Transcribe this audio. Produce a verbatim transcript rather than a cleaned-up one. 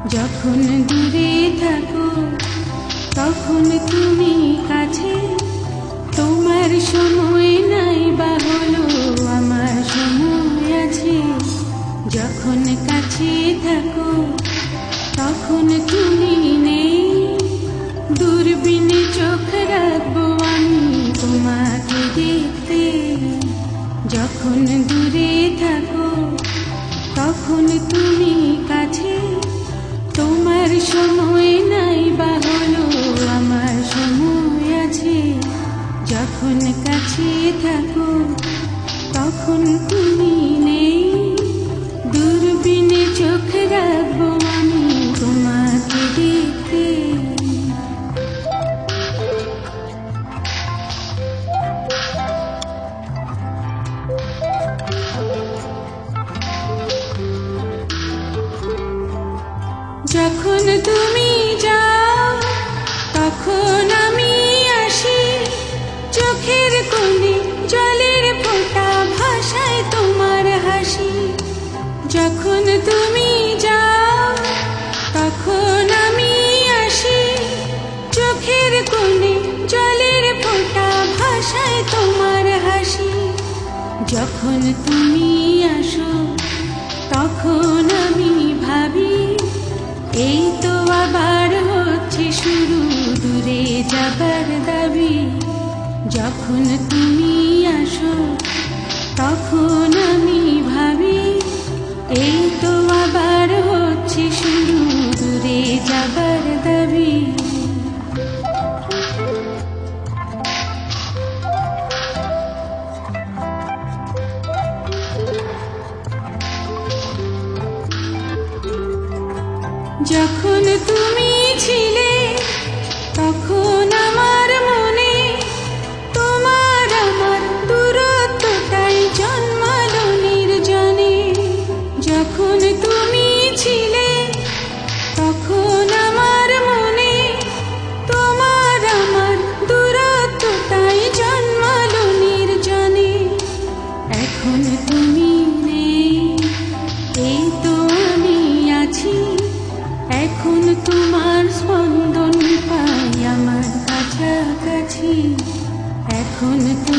যখন দূরে থাকো তখন তুমি কাছে, তোমার সময় নাই বা হলো আমার সময় আছে। যখন কাছে থাকো তখন তুমি নেই, দূরবীনে চোখ রাখবো আমি তোমাকে দেখতে। যখন দূরে থাকো তখন তুমি কাছে, তোমার সময় নাই বা হলো আমার সময় আছে। যখন কাছে থাকো তখন তুমি নেই, দূরবীনে চোখ রাখবো আমি তোমাকে দেখতে। যখন তুমি যাও তখন আমি আসি, চোখের কোণে জলের ফোঁটা ভাষায় তোমার হাসি। যখন তুমি যাও তখন আমি আসি, চোখের কোণে জলের ফোঁটা ভাষায় তোমার হাসি। যখন তুমি আসো তখন আমি ভাবি, এই তো আবার হচ্ছে শুরু দূরে যাবার দাবি। যখন তুমি আসো তখন আমি ভাবি, এই তো আবার হচ্ছে শুরু দূরে যাবার দাবি। যখন তুমি ছিলে তখন আমার মনে তোমার আমার দূরত্বটাই জন্মালো নির্জনে। যখন তুমি ছিলে তখন আমার মনে তোমার আমার দূরত্বটাই জন্মালো নির্জনে। এখন তুমি নেই, এই তো আমি আছি, এখন তোমার স্পন্দন পাই আমার কাছাকাছি। এখন